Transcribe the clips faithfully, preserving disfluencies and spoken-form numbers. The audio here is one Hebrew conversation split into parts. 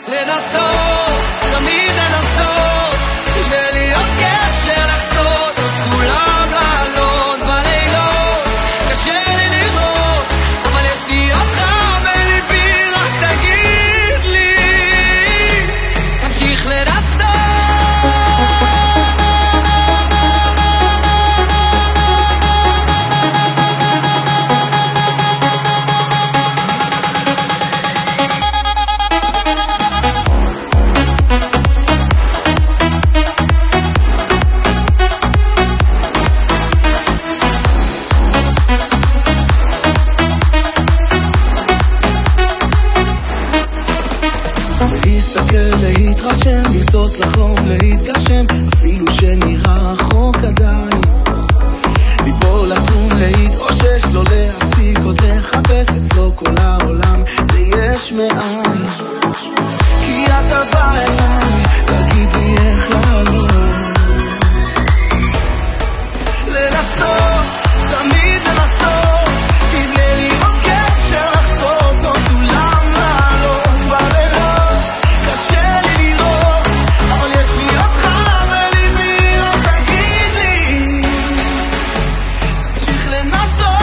לנסות, תמיד לנסות, כדי להיות קשר לחצות, עוד סולם לעלות בלילות, קשה לי לראות, אבל יש לי אותך בליבי, רק תגיד לי, תמשיך לנסות. להתרשם, לרצות לחלום, להתגשם, אפילו שנראה רחוק עדיין, ליפול, לקום, להתאושש, לא להפסיק עוד לחפש אצלו כל העולם, זה יש מאין, כי אתה בא אליי להגיד לי איך לעלות, לנסות, תמיד לנסות, תבנה לי עוד קשר לחצות, עוד סולם לעלות בלילות, קשה לי לראות, אבל יש לי אותך בליבי, רק תגיד לי, תמשיך לנסות.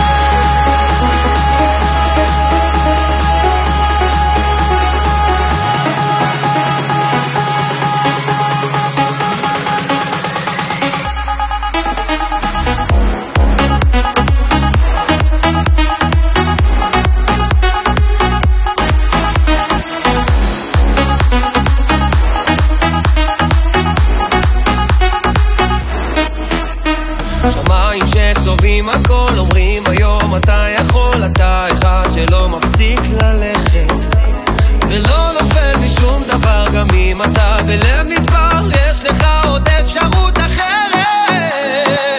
שמיים שצובעים הכל, אומרים היום אתה יכול, אתה אחד שלא מפסיק ללכת ולא נופל משום דבר, גם אם אתה בלב מדבר יש לך עוד אפשרות אחרת.